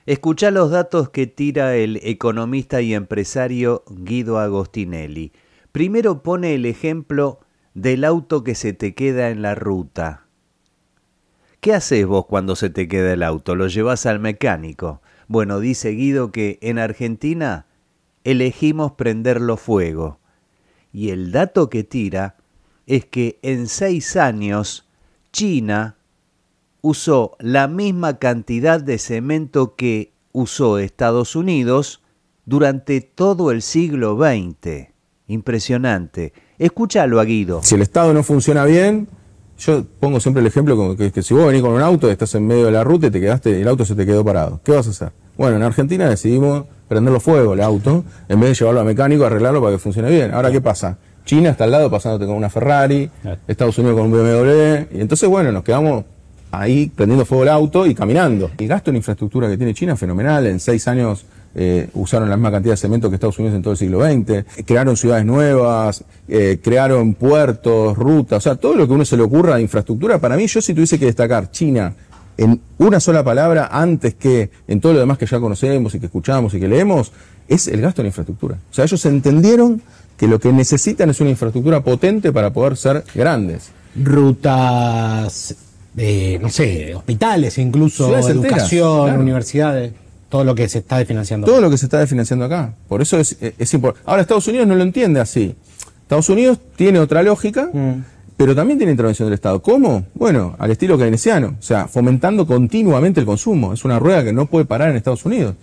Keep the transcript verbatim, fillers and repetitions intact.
Escuchá los datos que tira el economista y empresario Guido Agostinelli. Primero pone el ejemplo del auto que se te queda en la ruta. ¿Qué haces vos cuando se te queda el auto? ¿Lo llevás al mecánico? Bueno, dice Guido que en Argentina elegimos prenderlo fuego. Y el dato que tira es que en seis años China usó la misma cantidad de cemento que usó Estados Unidos durante todo el siglo veinte. Impresionante. Escúchalo a Guido. Si el Estado no funciona bien, yo pongo siempre el ejemplo como que, que si vos venís con un auto, estás en medio de la ruta y te quedaste, el auto se te quedó parado. ¿Qué vas a hacer? Bueno, en Argentina decidimos prenderlo fuego el auto, en vez de llevarlo a mecánico, arreglarlo para que funcione bien. Ahora, ¿qué pasa? China está al lado pasándote con una Ferrari, Estados Unidos con un B M W, y entonces, bueno, nos quedamos ahí prendiendo fuego el auto y caminando. El gasto en infraestructura que tiene China es fenomenal. En seis años eh, usaron la misma cantidad de cemento que Estados Unidos en todo el siglo veinte. Crearon ciudades nuevas, eh, crearon puertos, rutas, o sea, todo lo que a uno se le ocurra de infraestructura. Para mí, yo si tuviese que destacar China en una sola palabra, antes que en todo lo demás que ya conocemos y que escuchamos y que leemos, es el gasto en infraestructura. O sea, ellos entendieron que lo que necesitan es una infraestructura potente para poder ser grandes. Rutas, eh, no sé, hospitales incluso, Ciudades enteras, educación, claro. Universidades, todo lo que se está desfinanciando. Todo lo que se está desfinanciando acá. Por eso es, es, es importante. Ahora, Estados Unidos no lo entiende así. Estados Unidos tiene otra lógica, mm. pero también tiene intervención del Estado. ¿Cómo? Bueno, al estilo keynesiano. O sea, fomentando continuamente el consumo. Es una rueda que no puede parar en Estados Unidos.